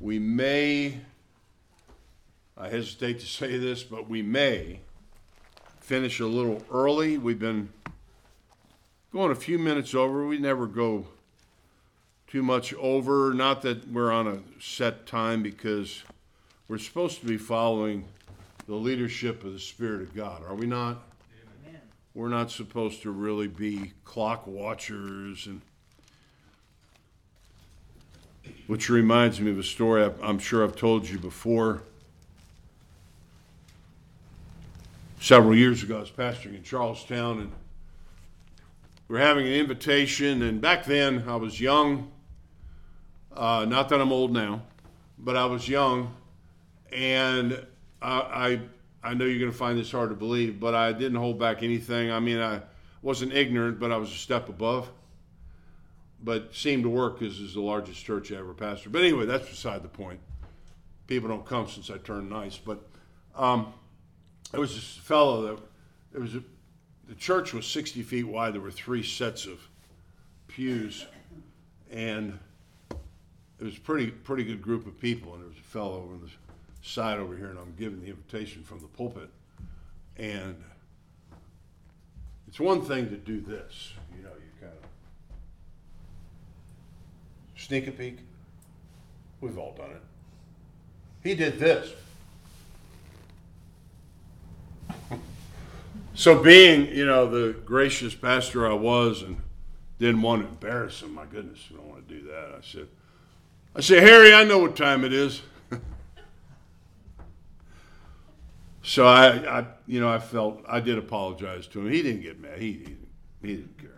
we may, I hesitate to say this, but we may finish a little early. We've been going a few minutes over. We never go too much over. Not that we're on a set time, because we're supposed to be following the leadership of the Spirit of God, are we not? Amen. We're not supposed to really be clock watchers, and which reminds me of a story I'm sure I've told you before. Several years ago, I was pastoring in Charlestown, and we were having an invitation, and back then I was young. Not that I'm old now, but I was young, and I know you're going to find this hard to believe, but I didn't hold back anything. I mean, I wasn't ignorant, but I was a step above. But seemed to work because it's the largest church I ever pastored. But anyway, that's beside the point. People don't come since I turned nice. But there was this fellow the church was 60 feet wide. There were 3 sets of pews, and it was a pretty good group of people. And there was a fellow over on the side over here, and I'm giving the invitation from the pulpit. And it's one thing to do this, you kind of sneak a peek. We've all done it. He did this. So being, the gracious pastor I was, and didn't want to embarrass him, my goodness, I don't want to do that. I said, Harry, I know what time it is. So I felt I did apologize to him. He didn't get mad. He didn't care.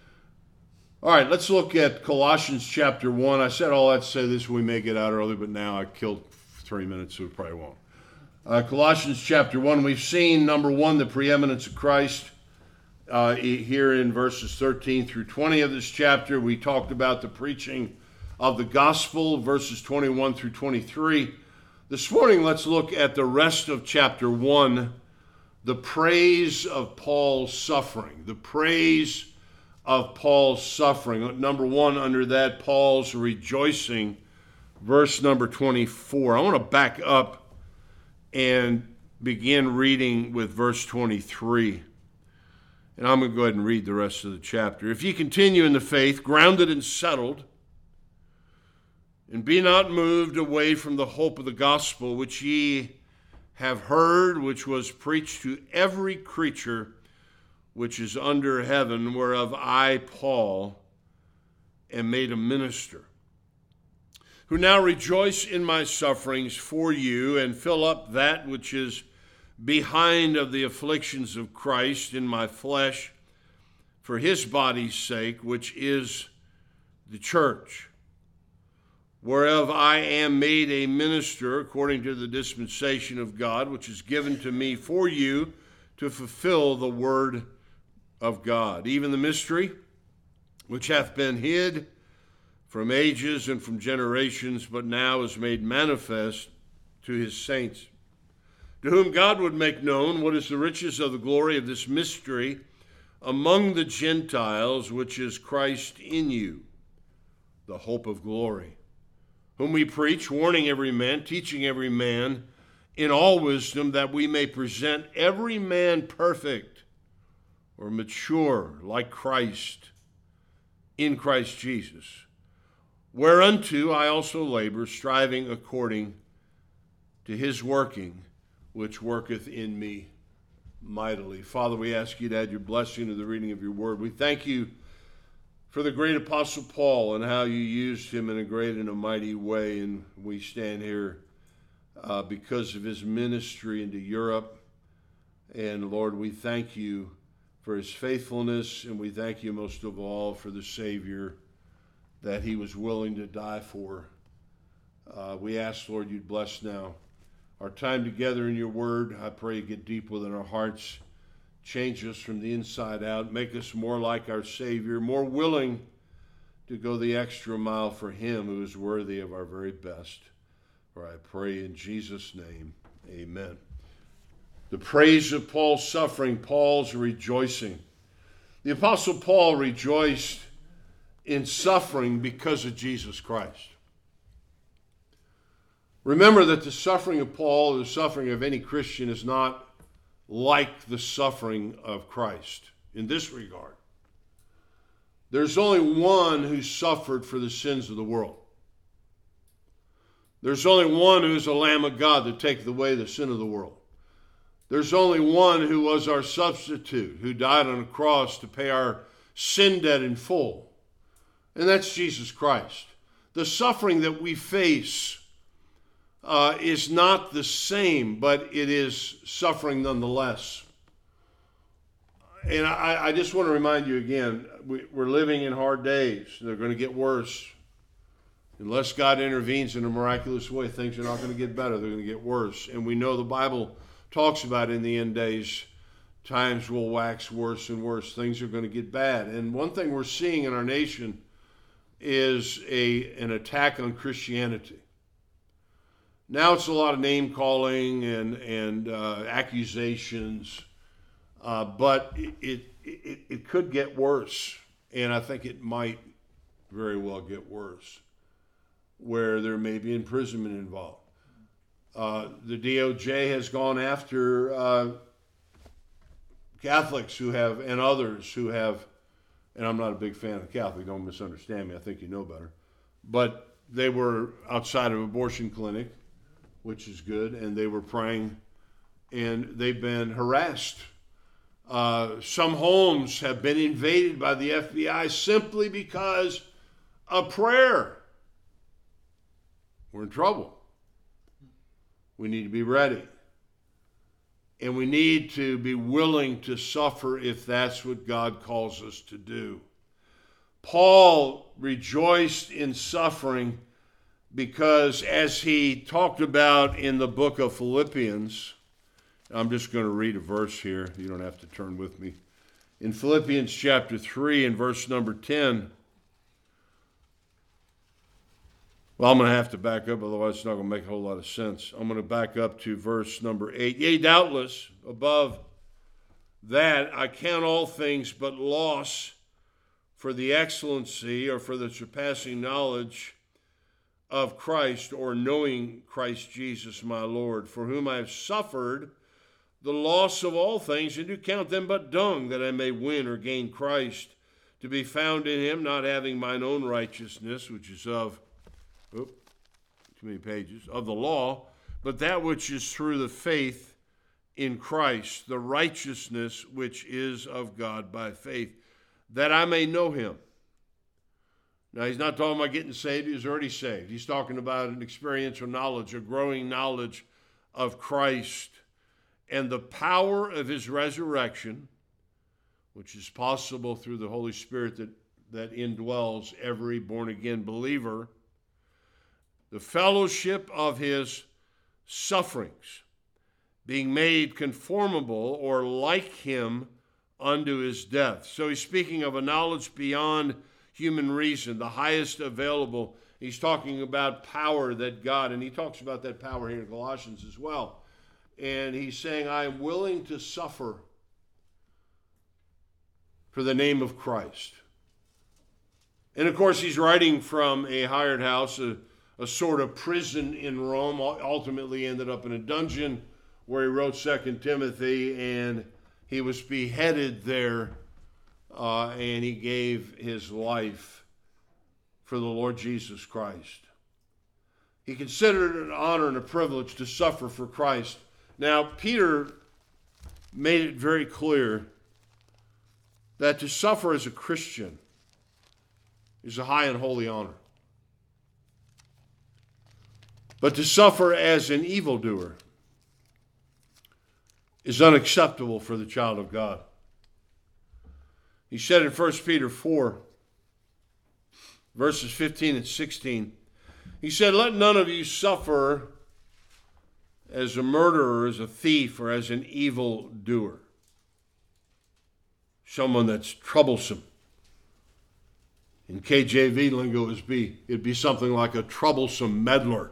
All right, let's look at Colossians chapter 1. I said all that to say this, we may get out early, but now I killed 3 minutes, so we probably won't. Colossians chapter 1, we've seen, number 1, the preeminence of Christ. Here in verses 13 through 20 of this chapter, we talked about the preaching of the gospel, verses 21 through 23. This morning, let's look at the rest of chapter 1, the praise of Paul's suffering. The praise of Paul's suffering. Number 1, under that, Paul's rejoicing, verse number 24. I want to back up and begin reading with verse 23. And I'm going to go ahead and read the rest of the chapter. If ye continue in the faith, grounded and settled, and be not moved away from the hope of the gospel which ye have heard, which was preached to every creature which is under heaven, whereof I, Paul, am made a minister, who now rejoice in my sufferings for you, and fill up that which is behind of the afflictions of Christ in my flesh, for his body's sake, which is the church, whereof I am made a minister according to the dispensation of God, which is given to me for you to fulfill the word of God, even the mystery which hath been hid from ages and from generations, but now is made manifest to his saints, to whom God would make known what is the riches of the glory of this mystery among the Gentiles, which is Christ in you, the hope of glory, whom we preach, warning every man, teaching every man in all wisdom, that we may present every man perfect or mature like Christ in Christ Jesus, whereunto I also labor, striving according to his working, which worketh in me mightily. Father, we ask you to add your blessing to the reading of your word. We thank you for the great Apostle Paul and how you used him in a great and a mighty way. And we stand here because of his ministry into Europe. And Lord, we thank you for his faithfulness, and we thank you most of all for the Savior that he was willing to die for. We ask, Lord, you'd bless now our time together in your word. I pray you get deep within our hearts. Change us from the inside out. Make us more like our Savior, more willing to go the extra mile for him who is worthy of our very best. For I pray in Jesus' name, amen. The praise of Paul's suffering, Paul's rejoicing. The Apostle Paul rejoiced in suffering because of Jesus Christ. Remember that the suffering of Paul, or the suffering of any Christian, is not like the suffering of Christ in this regard. There's only one who suffered for the sins of the world. There's only one who is the Lamb of God that taketh away the sin of the world. There's only one who was our substitute, who died on a cross to pay our sin debt in full. And that's Jesus Christ. The suffering that we face is not the same, but it is suffering nonetheless. And I just want to remind you again, we're living in hard days. They're going to get worse. Unless God intervenes in a miraculous way, things are not going to get better. They're going to get worse. And we know the Bible talks about in the end days, times will wax worse and worse. Things are going to get bad. And one thing we're seeing in our nation is an attack on Christianity. Now it's a lot of name calling and accusations, but it could get worse, and I think it might very well get worse, where there may be imprisonment involved. The DOJ has gone after Catholics who have, and others who have, and I'm not a big fan of Catholic, don't misunderstand me, I think you know better, but they were outside of an abortion clinic, which is good, and they were praying, and they've been harassed. Some homes have been invaded by the FBI simply because of prayer. We're in trouble. We need to be ready. And we need to be willing to suffer if that's what God calls us to do. Paul rejoiced in suffering because, as he talked about in the book of Philippians, I'm just going to read a verse here. You don't have to turn with me. In Philippians chapter 3 and verse number 10, well, I'm going to have to back up, otherwise it's not going to make a whole lot of sense. I'm going to back up to verse number 8. Yea, doubtless, above that, I count all things but loss for the excellency or for the surpassing knowledge of Christ, or knowing Christ Jesus my Lord, for whom I have suffered the loss of all things, and do count them but dung, that I may win or gain Christ, to be found in him, not having mine own righteousness, which is of, too many pages, of the law, but that which is through the faith in Christ, the righteousness which is of God by faith, that I may know him. Now, he's not talking about getting saved. He's already saved. He's talking about an experiential knowledge, a growing knowledge of Christ and the power of his resurrection, which is possible through the Holy Spirit that indwells every born-again believer, the fellowship of his sufferings, being made conformable or like him unto his death. So he's speaking of a knowledge beyond human reason, the highest available. He's talking about power that God, and he talks about that power here in Colossians as well. And he's saying, I am willing to suffer for the name of Christ. And of course, he's writing from a hired house, a sort of prison in Rome, ultimately ended up in a dungeon where he wrote 2 Timothy, and he was beheaded there. And he gave his life for the Lord Jesus Christ. He considered it an honor and a privilege to suffer for Christ. Now, Peter made it very clear that to suffer as a Christian is a high and holy honor. But to suffer as an evildoer is unacceptable for the child of God. He said in 1 Peter 4, verses 15 and 16, he said, let none of you suffer as a murderer, as a thief, or as an evildoer. Someone that's troublesome. In KJV lingo, it'd be something like a troublesome meddler.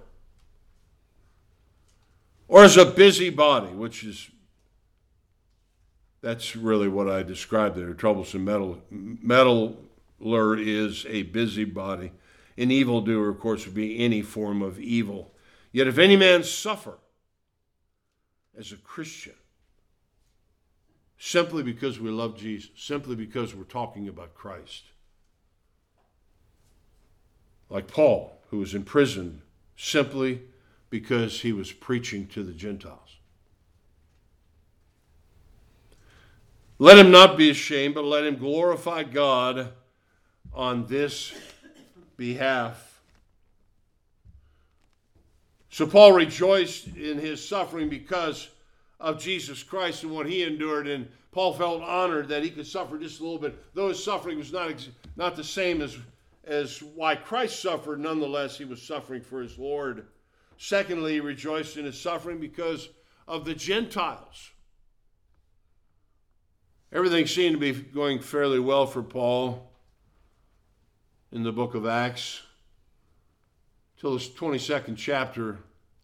Or as a busybody, that's really what I described there. A troublesome meddler is a busybody. An evildoer, of course, would be any form of evil. Yet if any man suffer as a Christian, simply because we love Jesus, simply because we're talking about Christ, like Paul, who was imprisoned simply because he was preaching to the Gentiles. Let him not be ashamed, but let him glorify God on this behalf. So Paul rejoiced in his suffering because of Jesus Christ and what he endured, and Paul felt honored that he could suffer just a little bit. Though his suffering was not the same as why Christ suffered, nonetheless he was suffering for his Lord. Secondly, he rejoiced in his suffering because of the Gentiles. Everything seemed to be going fairly well for Paul in the book of Acts till this 22nd chapter,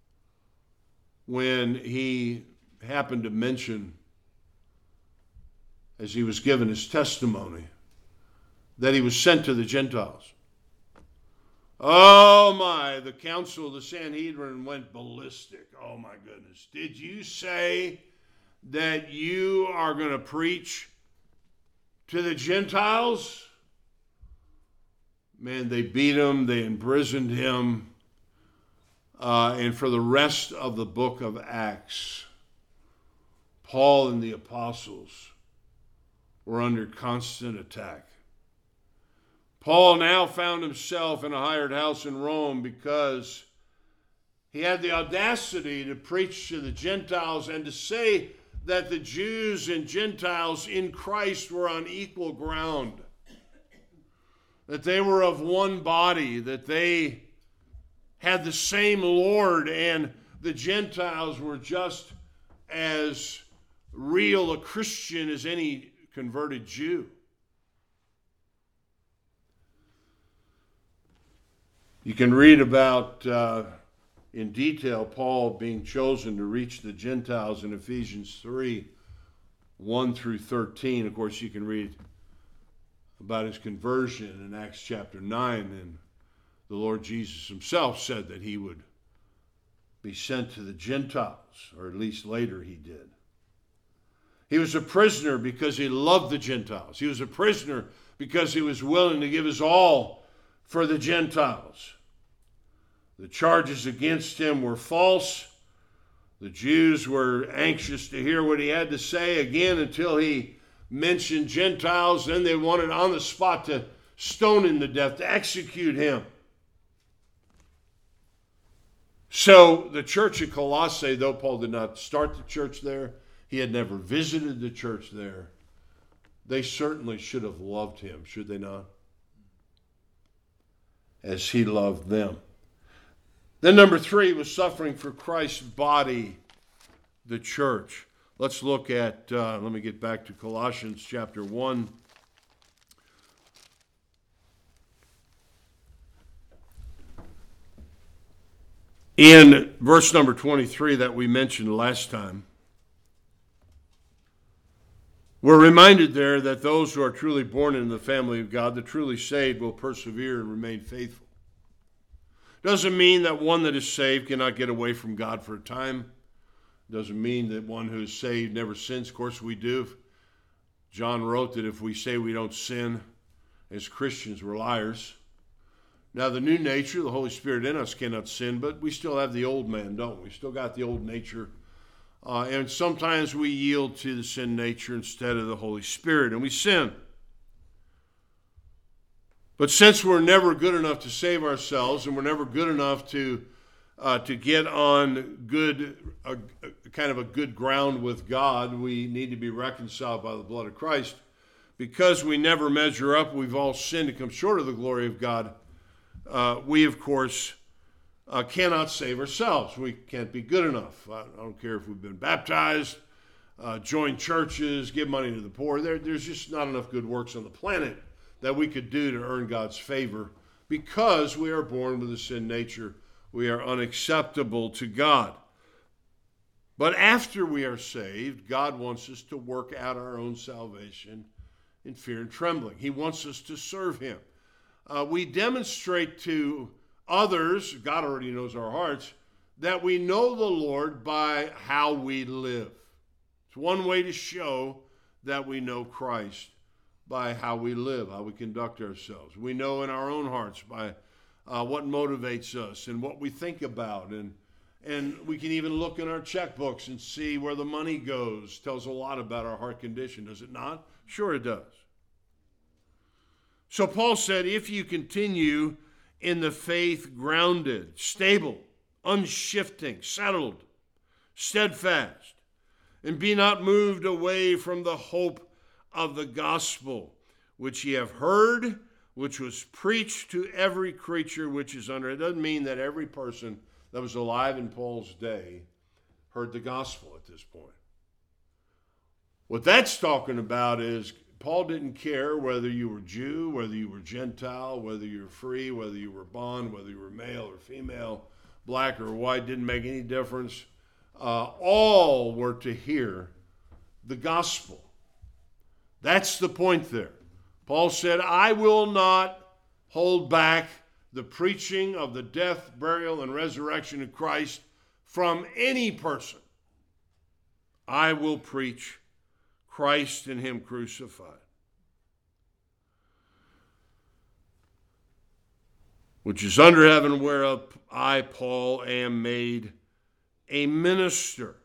when he happened to mention, as he was given his testimony, that he was sent to the Gentiles. Oh my, the council of the Sanhedrin went ballistic. Oh my goodness. Did you say that you are going to preach to the Gentiles? Man, they beat him, they imprisoned him, and for the rest of the book of Acts, Paul and the apostles were under constant attack. Paul now found himself in a hired house in Rome because he had the audacity to preach to the Gentiles and to say that the Jews and Gentiles in Christ were on equal ground, that they were of one body, that they had the same Lord, and the Gentiles were just as real a Christian as any converted Jew. You can read about, in detail, Paul being chosen to reach the Gentiles in Ephesians 3, 1 through 13. Of course, you can read about his conversion in Acts chapter 9, and the Lord Jesus himself said that he would be sent to the Gentiles, or at least later he did. He was a prisoner because he loved the Gentiles. He was a prisoner because he was willing to give his all for the Gentiles. The charges against him were false. The Jews were anxious to hear what he had to say again until he mentioned Gentiles. Then they wanted on the spot to stone him to death, to execute him. So the church at Colossae, though Paul did not start the church there, he had never visited the church there, they certainly should have loved him, should they not? As he loved them. Then number 3 was suffering for Christ's body, the church. Let's look at, let me get back to Colossians chapter 1. In verse number 23 that we mentioned last time, we're reminded there that those who are truly born into the family of God, the truly saved, will persevere and remain faithful. Doesn't mean that one that is saved cannot get away from God for a time. Doesn't mean that one who is saved never sins. Of course we do. John wrote that if we say we don't sin as Christians, we're liars. Now the new nature, the Holy Spirit in us cannot sin, but we still have the old man, don't we? Still got the old nature. And sometimes we yield to the sin nature instead of the Holy Spirit, and we sin. But since we're never good enough to save ourselves, and we're never good enough to get on kind of a good ground with God, we need to be reconciled by the blood of Christ. Because we never measure up, we've all sinned and come short of the glory of God. We, of course, cannot save ourselves. We can't be good enough. I don't care if we've been baptized, joined churches, give money to the poor. There's just not enough good works on the planet that we could do to earn God's favor. Because we are born with a sin nature, we are unacceptable to God. But after we are saved, God wants us to work out our own salvation in fear and trembling. He wants us to serve him. We demonstrate to others, God already knows our hearts, that we know the Lord by how we live. It's one way to show that we know Christ, by how we live, how we conduct ourselves. We know in our own hearts by what motivates us and what we think about. And we can even look in our checkbooks and see where the money goes. Tells a lot about our heart condition, does it not? Sure it does. So Paul said, if you continue in the faith grounded, stable, unshifting, settled, steadfast, and be not moved away from the hope of the gospel, which ye have heard, which was preached to every creature which is under. It doesn't mean that every person that was alive in Paul's day heard the gospel at this point. What that's talking about is Paul didn't care whether you were Jew, whether you were Gentile, whether you were free, whether you were bond, whether you were male or female, black or white, didn't make any difference. All were to hear the gospel. That's the point there. Paul said, I will not hold back the preaching of the death, burial, and resurrection of Christ from any person. I will preach Christ and him crucified. Which is under heaven, whereof I, Paul, am made a minister.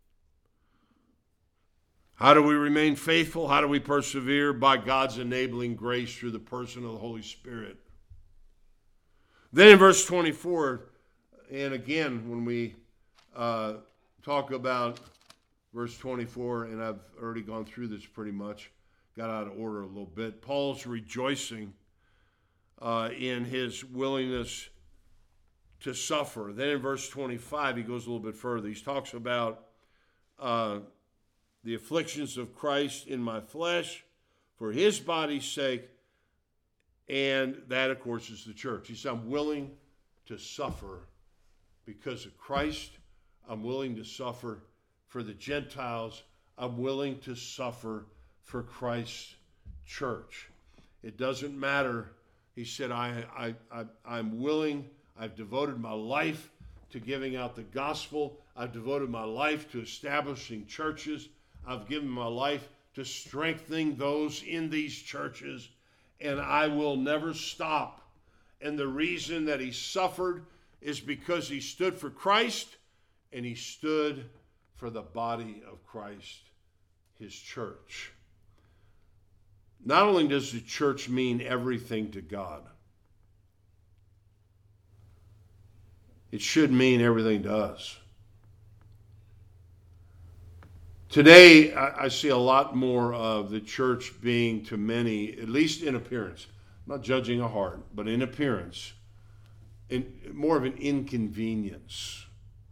How do we remain faithful? How do we persevere? By God's enabling grace through the person of the Holy Spirit. Then in verse 24, and again, when we talk about verse 24, and I've already gone through this pretty much, got out of order a little bit. Paul's rejoicing in his willingness to suffer. Then in verse 25, he goes a little bit further. He talks about the afflictions of Christ in my flesh for his body's sake, and that, of course, is the church. He said, I'm willing to suffer because of Christ. I'm willing to suffer for the Gentiles. I'm willing to suffer for Christ's church. It doesn't matter. He said, I'm willing. I've devoted my life to giving out the gospel. I've devoted my life to establishing churches. I've given my life to strengthening those in these churches, and I will never stop. And the reason that he suffered is because he stood for Christ, and he stood for the body of Christ, his church. Not only does the church mean everything to God, it should mean everything to us. Today, I see a lot more of the church being to many, at least in appearance, I'm not judging a heart, but in appearance, more of an inconvenience.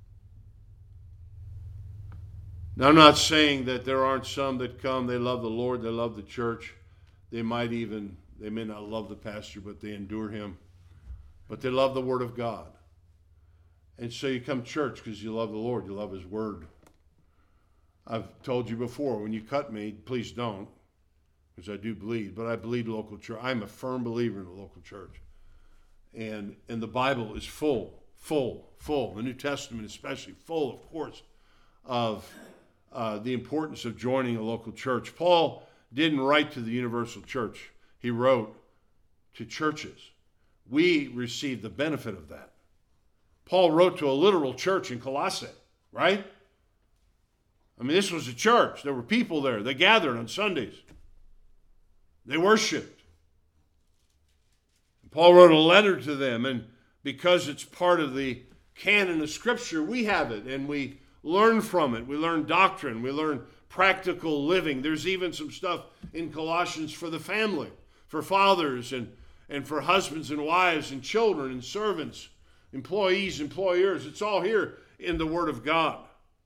Now, I'm not saying that there aren't some that come, they love the Lord, they love the church. They may not love the pastor, but they endure him. But they love the Word of God. And so you come to church because you love the Lord, you love his Word. I've told you before, when you cut me, please don't, because I do bleed, but I bleed local church. I'm a firm believer in the local church. And the Bible is full, the New Testament especially, full, of course, of the importance of joining a local church. Paul didn't write to the universal church. He wrote to churches. We receive the benefit of that. Paul wrote to a literal church in Colossae, right? I mean, this was a church. There were people there. They gathered on Sundays. They worshiped. Paul wrote a letter to them, and because it's part of the canon of Scripture, we have it, and we learn from it. We learn doctrine. We learn practical living. There's even some stuff in Colossians for the family, for fathers and for husbands and wives and children and servants, employees, employers. It's all here in the Word of God.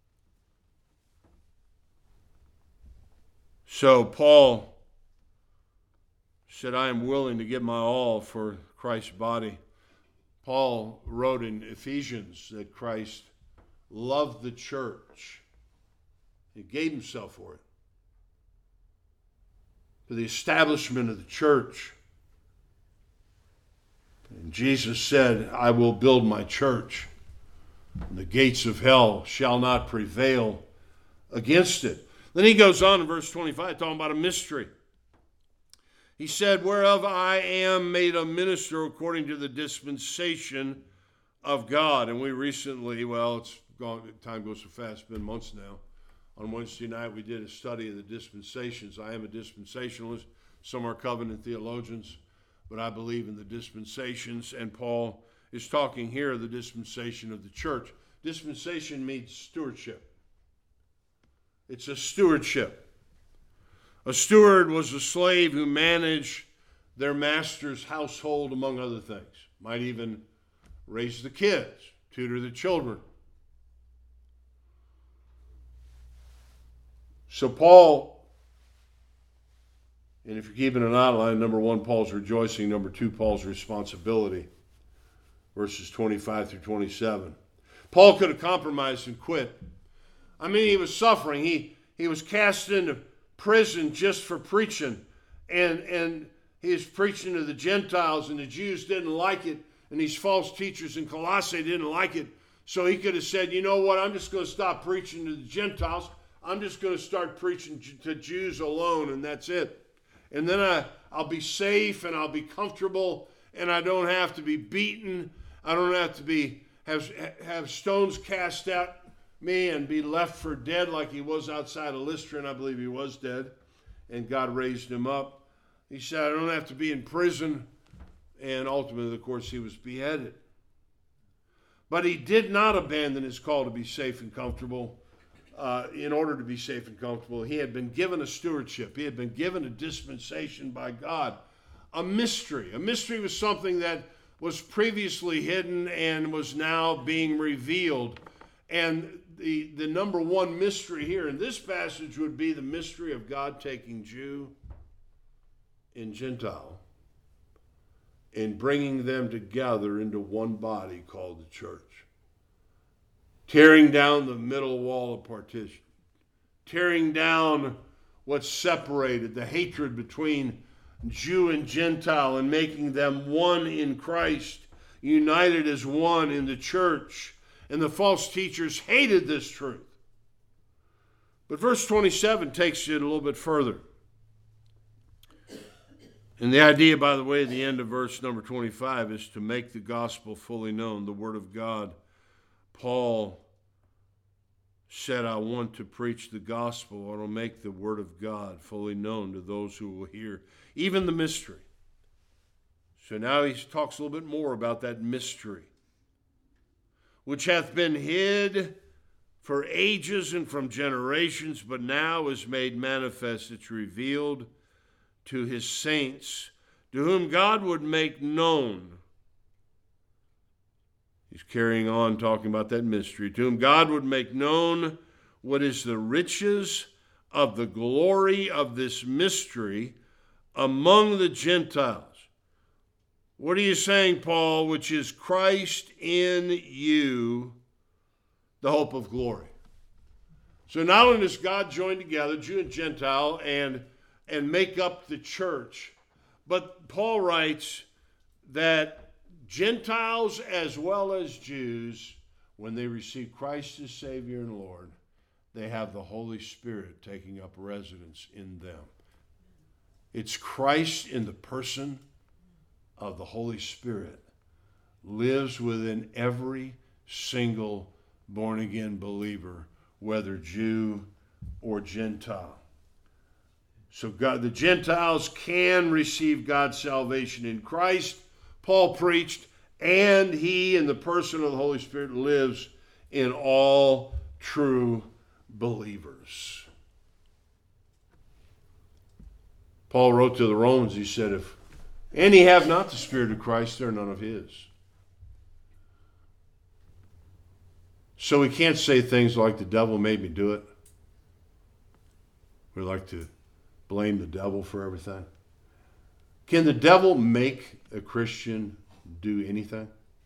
So Paul said, I am willing to give my all for Christ's body. Paul wrote in Ephesians that Christ loved the church. He gave himself for it. For the establishment of the church. And Jesus said, I will build my church. The gates of hell shall not prevail against it. Then he goes on in verse 25, talking about a mystery. He said, whereof I am made a minister according to the dispensation of God. And we recently, it's gone, time goes so fast, it's been months now. On Wednesday night, we did a study of the dispensations. I am a dispensationalist. Some are covenant theologians, but I believe in the dispensations. And Paul is talking here of the dispensation of the church. Dispensation means stewardship. It's a stewardship. A steward was a slave who managed their master's household, among other things. Might even raise the kids, tutor the children. So Paul, and if you're keeping an outline, number 1, Paul's rejoicing. Number 2, Paul's responsibility. Verses 25 through 27. Paul could have compromised and quit. I mean, he was suffering. He was cast into prison just for preaching. And he was preaching to the Gentiles, and the Jews didn't like it. And these false teachers in Colossae didn't like it. So he could have said, you know what, I'm just going to stop preaching to the Gentiles. I'm just going to start preaching to Jews alone, and that's it. And then I'll be safe, and I'll be comfortable, and I don't have to be beaten. I don't have to have stones cast at me and be left for dead like he was outside of Lystra, and I believe he was dead, and God raised him up. He said, I don't have to be in prison, and ultimately, of course, he was beheaded. But he did not abandon his call to be safe and comfortable. In order to be safe and comfortable, he had been given a stewardship. He had been given a dispensation by God, a mystery. A mystery was something that was previously hidden and was now being revealed. And the number 1 mystery here in this passage would be the mystery of God taking Jew and Gentile and bringing them together into one body called the church. Tearing down the middle wall of partition. Tearing down what separated, the hatred between Jew and Gentile, and making them one in Christ, united as one in the church. And the false teachers hated this truth. But verse 27 takes it a little bit further. And the idea, by the way, at the end of verse number 25 is to make the gospel fully known, the word of God. Paul said, I want to preach the gospel. I want to make the word of God fully known to those who will hear, even the mystery. So now he talks a little bit more about that mystery, which hath been hid for ages and from generations, but now is made manifest. It's revealed to his saints, to whom God would make known. He's carrying on talking about that mystery. To whom God would make known what is the riches of the glory of this mystery among the Gentiles. What are you saying, Paul? Which is Christ in you, the hope of glory. So not only does God join together, Jew and Gentile, and make up the church, but Paul writes that Gentiles as well as Jews, when they receive Christ as Savior and Lord, they have the Holy Spirit taking up residence in them. It's Christ in the person of the Holy Spirit lives within every single born-again believer, whether Jew or Gentile. So the Gentiles can receive God's salvation in Christ. Paul preached, and he, in the person of the Holy Spirit, lives in all true believers. Paul wrote to the Romans, he said, if any have not the Spirit of Christ, they're none of his. So we can't say things like the devil made me do it. We like to blame the devil for everything. Can the devil make a Christian do anything?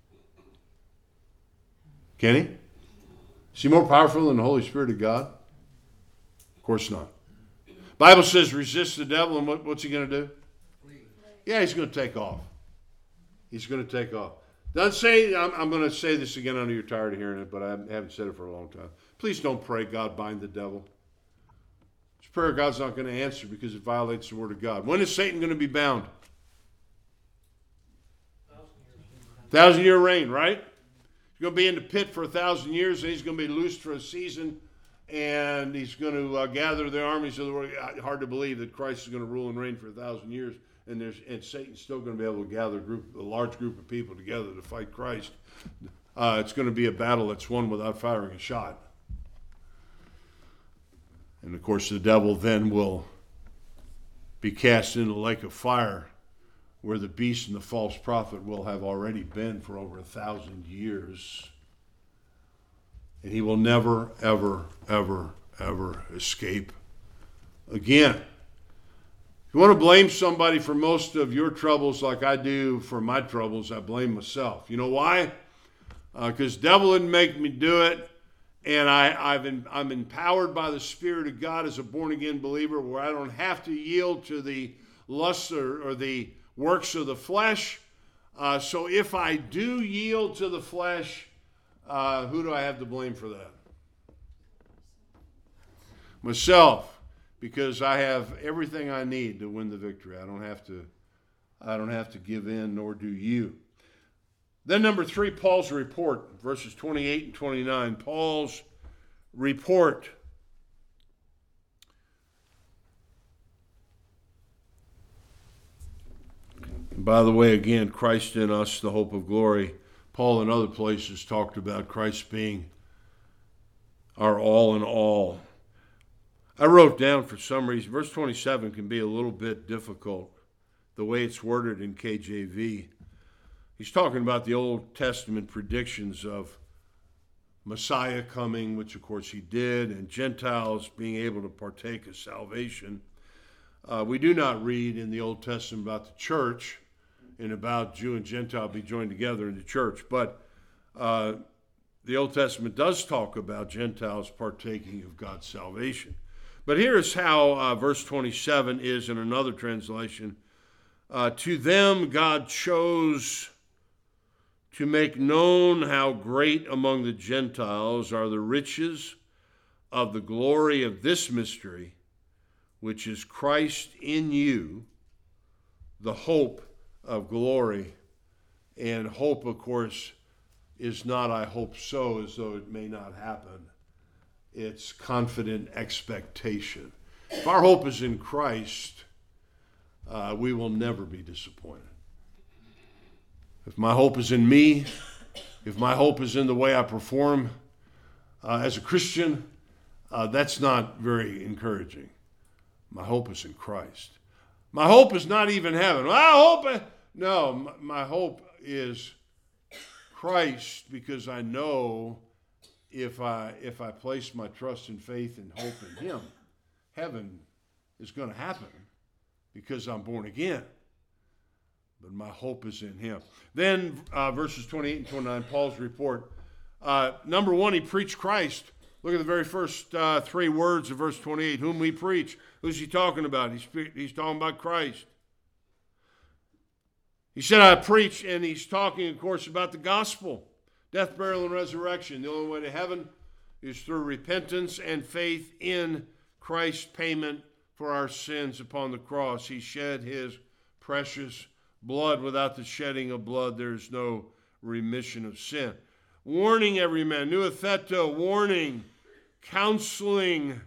Can he? Is he more powerful than the Holy Spirit of God? Of course not. Bible says resist the devil, and what's he going to do? Yeah, he's going to take off. He's going to take off. Doesn't say, I'm going to say this again. I know you're tired of hearing it, but I haven't said it for a long time. Please don't pray, God, bind the devil. This prayer God's not going to answer because it violates the word of God. When is Satan going to be bound? 1,000-year reign, right? He's going to be in the pit for 1,000 years, and he's going to be loosed for a season, and he's going to gather the armies of the world. Hard to believe that Christ is going to rule and reign for 1,000 years, and Satan's still going to be able to gather a large group of people together to fight Christ. It's going to be a battle that's won without firing a shot. And, of course, the devil then will be cast into the lake of fire, where the beast and the false prophet will have already been for over 1,000 years. And he will never, ever, ever, ever escape again. If you want to blame somebody for most of your troubles like I do for my troubles, I blame myself. You know why? Because devil didn't make me do it. And I'm empowered by the Spirit of God as a born-again believer, where I don't have to yield to the lusts or the works of the flesh. So if I do yield to the flesh, who do I have to blame for that? Myself, because I have everything I need to win the victory. I don't have to give in, nor do you. Then number 3, Paul's report, verses 28 and 29. Paul's report. And by the way, again, Christ in us, the hope of glory. Paul in other places talked about Christ being our all in all. I wrote down for some reason, verse 27 can be a little bit difficult, the way it's worded in KJV. He's talking about the Old Testament predictions of Messiah coming, which of course he did, and Gentiles being able to partake of salvation. We do not read in the Old Testament about the church and about Jew and Gentile be joined together in the church, but the Old Testament does talk about Gentiles partaking of God's salvation. But here's how verse 27 is in another translation. To them God chose to make known how great among the Gentiles are the riches of the glory of this mystery, which is Christ in you, the hope of glory. And hope, of course, is not I hope so, as though it may not happen. It's confident expectation. If our hope is in Christ, we will never be disappointed. If my hope is in me, if my hope is in the way I perform as a Christian, that's not very encouraging. My hope is in Christ. My hope is not even heaven. No, my hope is Christ, because I know if I place my trust and faith and hope in Him, heaven is going to happen because I'm born again. But my hope is in Him. Then verses 28 and 29, Paul's report. Number 1, he preached Christ. Look at the very first 3 words of verse 28. Whom we preach. Who's he talking about? He's talking about Christ. He said, I preach, and he's talking, of course, about the gospel. Death, burial, and resurrection. The only way to heaven is through repentance and faith in Christ's payment for our sins upon the cross. He shed his precious blood. Without the shedding of blood, there is no remission of sin. Warning every man, noutheto, warning, counseling,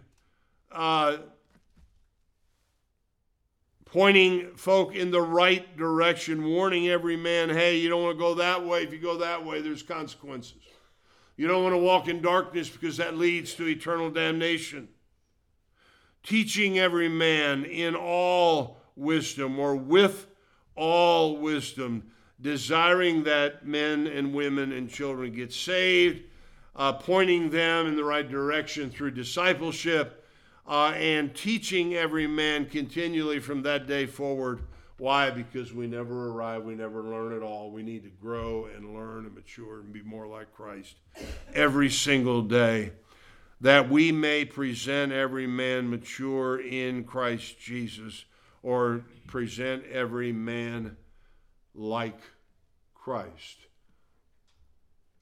pointing folk in the right direction, warning every man, hey, you don't want to go that way. If you go that way, there's consequences. You don't want to walk in darkness because that leads to eternal damnation. Teaching every man in all wisdom, or with all wisdom, desiring that men and women and children get saved, pointing them in the right direction through discipleship, and teaching every man continually from that day forward. Why? Because we never arrive, we never learn it all. We need to grow and learn and mature and be more like Christ every single day, that we may present every man mature in Christ Jesus, or present every man like Christ.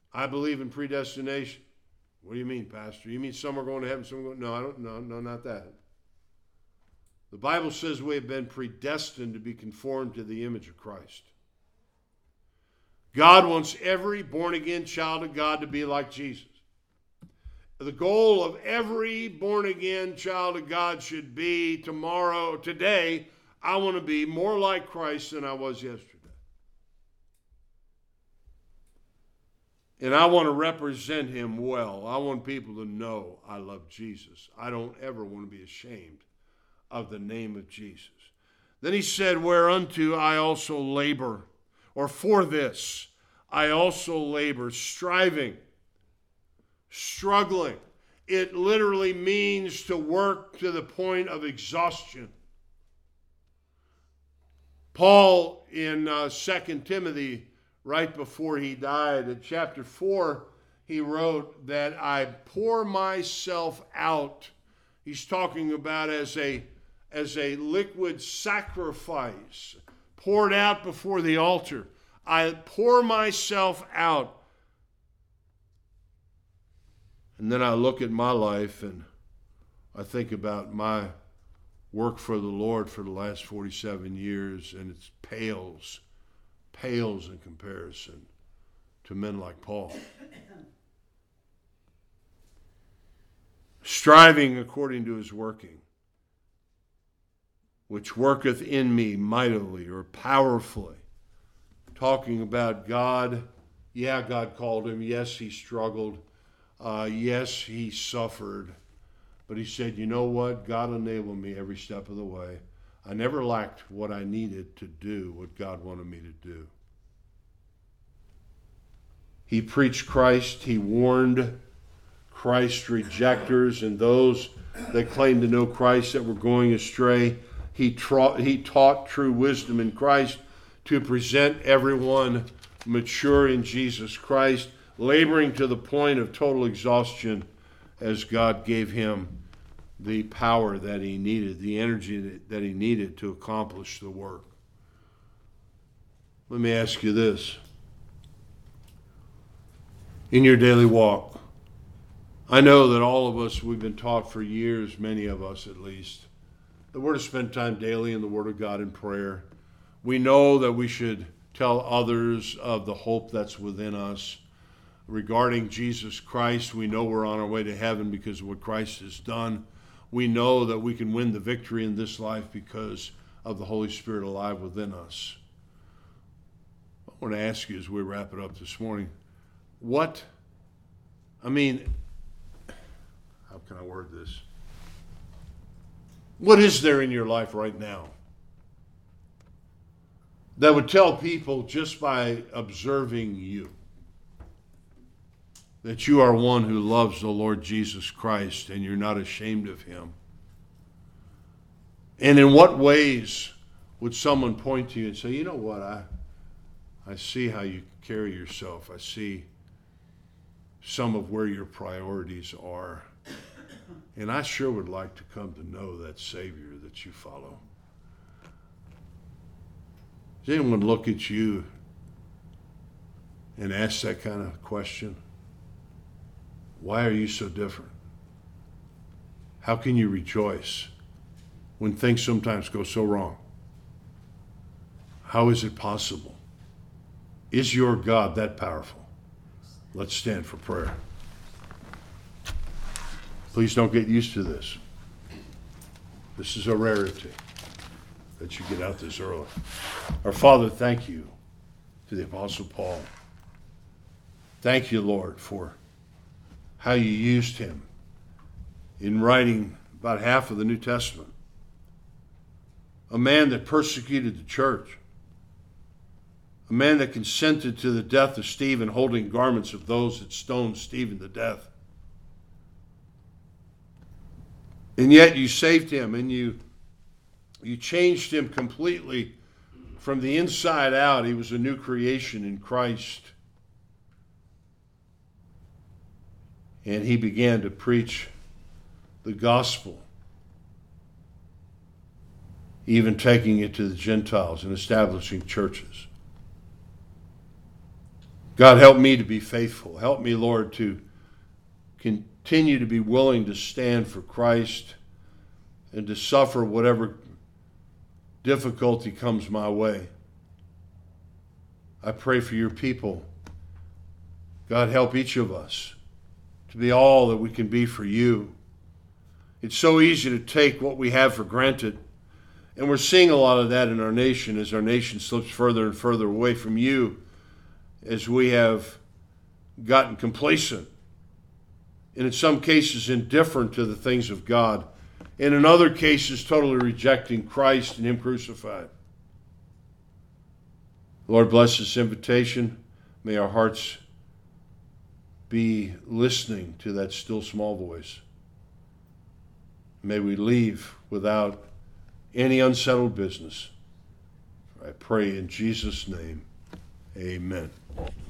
I believe in predestination. What do you mean, Pastor? You mean some are going to heaven, some are going? No, I don't. No, not that. The Bible says we have been predestined to be conformed to the image of Christ. God wants every born-again child of God to be like Jesus. The goal of every born-again child of God should be today, I want to be more like Christ than I was yesterday. And I want to represent him well. I want people to know I love Jesus. I don't ever want to be ashamed of the name of Jesus. Then he said, whereunto I also labor, or for this I also labor, striving, struggling. It literally means to work to the point of exhaustion. Paul in 2 Timothy, right before he died, in chapter 4, he wrote that I pour myself out. He's talking about as a liquid sacrifice poured out before the altar. I pour myself out. And then I look at my life and I think about my work for the Lord for the last 47 years, and it pales in comparison to men like Paul. Striving according to his working, which worketh in me mightily or powerfully. Talking about God. Yeah, God called him. Yes, he struggled. Yes, he suffered. But he said, you know what? God enabled me every step of the way. I never lacked what I needed to do what God wanted me to do. He preached Christ. He warned Christ's rejectors and those that claimed to know Christ that were going astray. He taught true wisdom in Christ to present everyone mature in Jesus Christ, laboring to the point of total exhaustion as God gave him the power that he needed, the energy that he needed to accomplish the work. Let me ask you this. In your daily walk, I know that all of us, we've been taught for years, many of us at least, that we're to spend time daily in the Word of God in prayer. We know that we should tell others of the hope that's within us. Regarding Jesus Christ, we know we're on our way to heaven because of what Christ has done. We know that we can win the victory in this life because of the Holy Spirit alive within us. I want to ask you as we wrap it up this morning, how can I word this? What is there in your life right now that would tell people just by observing you that you are one who loves the Lord Jesus Christ and you're not ashamed of him? And in what ways would someone point to you and say, you know what, I see how you carry yourself. I see some of where your priorities are. And I sure would like to come to know that Savior that you follow. Does anyone look at you and ask that kind of question? Why are you so different? How can you rejoice when things sometimes go so wrong? How is it possible? Is your God that powerful? Let's stand for prayer. Please don't get used to this. This is a rarity that you get out this early. Our Father, thank you to the Apostle Paul. Thank you, Lord, for how you used him in writing about half of the New Testament. A man that persecuted the church. A man that consented to the death of Stephen, holding garments of those that stoned Stephen to death. And yet you saved him and you changed him completely from the inside out. He was a new creation in Christ. And he began to preach the gospel, even taking it to the Gentiles and establishing churches. God, help me to be faithful. Help me, Lord, to continue to be willing to stand for Christ and to suffer whatever difficulty comes my way. I pray for your people. God, help each of us to be all that we can be for you. It's so easy to take what we have for granted, and we're seeing a lot of that in our nation as our nation slips further and further away from you, as we have gotten complacent, and in some cases indifferent to the things of God, and in other cases totally rejecting Christ and Him crucified. Lord, bless this invitation. May our hearts be listening to that still small voice. May we leave without any unsettled business. I pray in Jesus' name, amen.